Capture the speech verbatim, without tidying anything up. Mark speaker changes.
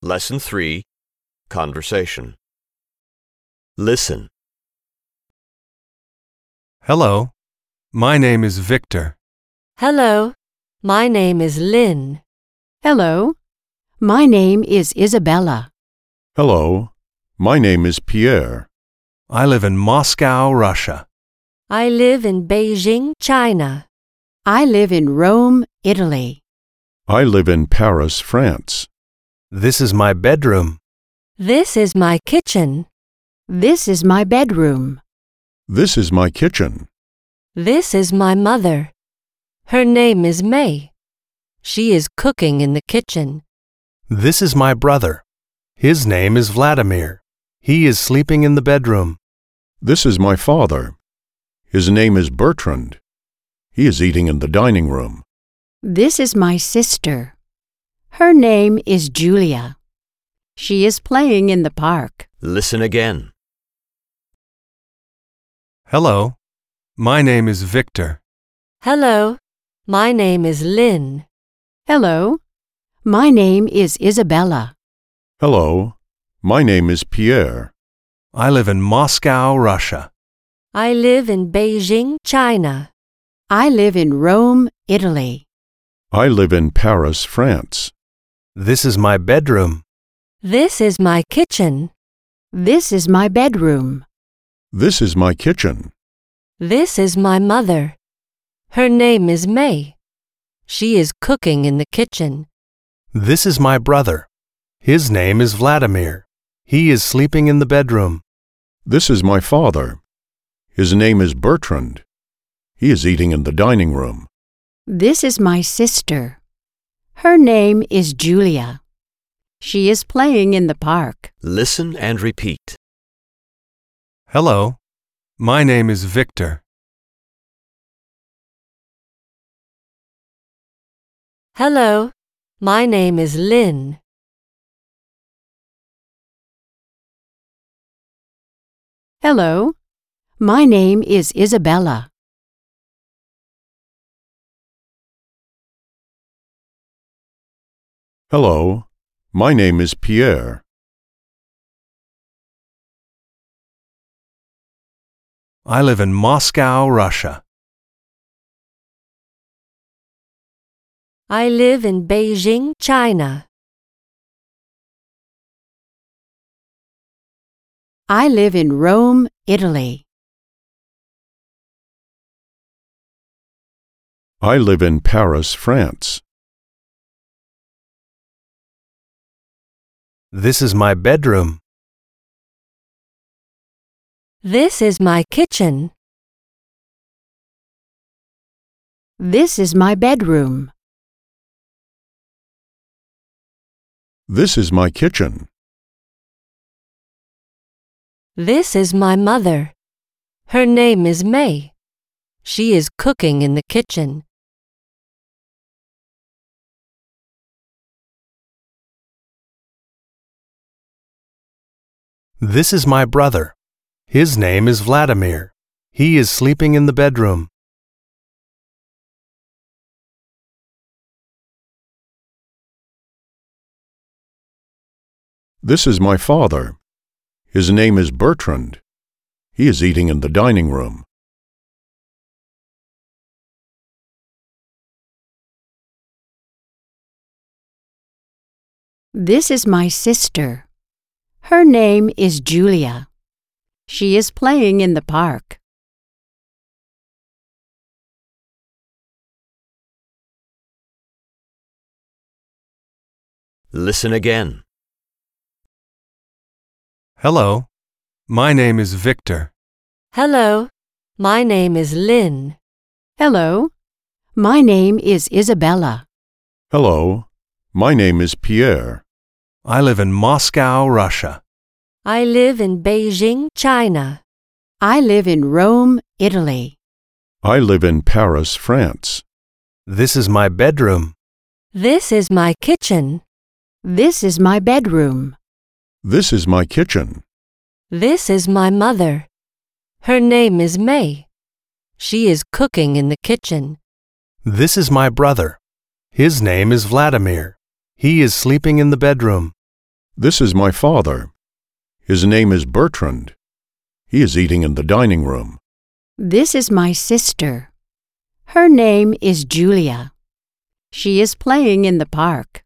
Speaker 1: Lesson three, Conversation. Listen.
Speaker 2: Hello, my name is Victor.
Speaker 3: Hello, my name is Lynn.
Speaker 4: Hello, my name is Isabella.
Speaker 5: Hello, my name is Pierre.
Speaker 2: I live in Moscow, Russia.
Speaker 3: I live in Beijing, China.
Speaker 4: I live in Rome, Italy.
Speaker 5: I live in Paris, France.
Speaker 2: This is my bedroom.
Speaker 3: This is my kitchen.
Speaker 4: This is my bedroom.
Speaker 5: This is my kitchen.
Speaker 3: This is my mother. Her name is May. She is cooking in the kitchen.
Speaker 2: This is my brother. His name is Vladimir. He is sleeping in the bedroom.
Speaker 5: This is my father. His name is Bertrand. He is eating in the dining room.
Speaker 4: This is my sister. Her name is Julia. She is playing in the park.
Speaker 1: Listen again.
Speaker 2: Hello, my name is Victor.
Speaker 3: Hello, my name is Lynn.
Speaker 4: Hello, my name is Isabella.
Speaker 5: Hello, my name is Pierre.
Speaker 2: I live in Moscow, Russia.
Speaker 3: I live in Beijing, China.
Speaker 4: I live in Rome, Italy.
Speaker 5: I live in Paris, France.
Speaker 2: This is my bedroom.
Speaker 3: This is my kitchen.
Speaker 4: This is my bedroom.
Speaker 5: This is my kitchen.
Speaker 3: This is my mother. Her name is May. She is cooking in the kitchen.
Speaker 2: This is my brother. His name is Vladimir. He is sleeping in the bedroom.
Speaker 5: This is my father. His name is Bertrand. He is eating in the dining room.
Speaker 4: This is my sister. Her name is Julia. She is playing in the park.
Speaker 1: Listen and repeat.
Speaker 2: Hello, my name is Victor.
Speaker 3: Hello, my name is Lynn.
Speaker 4: Hello, my name is Isabella.
Speaker 5: Hello, my name is Pierre.
Speaker 2: I live in Moscow, Russia.
Speaker 3: I live in Beijing, China.
Speaker 4: I live in Rome, Italy.
Speaker 5: I live in Paris, France.
Speaker 2: This is my bedroom.
Speaker 3: This is my kitchen.
Speaker 4: This is my bedroom.
Speaker 5: This is my kitchen.
Speaker 3: This is my mother. Her name is May. She is cooking in the kitchen.
Speaker 2: This is my brother. His name is Vladimir. He is sleeping in the bedroom.
Speaker 5: This is my father. His name is Bertrand. He is eating in the dining room.
Speaker 4: This is my sister. Her name is Julia. She is playing in the park.
Speaker 1: Listen again.
Speaker 2: Hello, my name is Victor.
Speaker 3: Hello, my name is Lynn.
Speaker 4: Hello, my name is Isabella.
Speaker 5: Hello, my name is Pierre.
Speaker 2: I live in Moscow, Russia.
Speaker 3: I live in Beijing, China.
Speaker 4: I live in Rome, Italy.
Speaker 5: I live in Paris, France.
Speaker 2: This is my bedroom.
Speaker 3: This is my kitchen.
Speaker 4: This is my bedroom.
Speaker 5: This is my kitchen.
Speaker 3: This is my mother. Her name is May. She is cooking in the kitchen.
Speaker 2: This is my brother. His name is Vladimir. He is sleeping in the bedroom.
Speaker 5: This is my father. His name is Bertrand. He is eating in the dining room.
Speaker 4: This is my sister. Her name is Julia. She is playing in the park.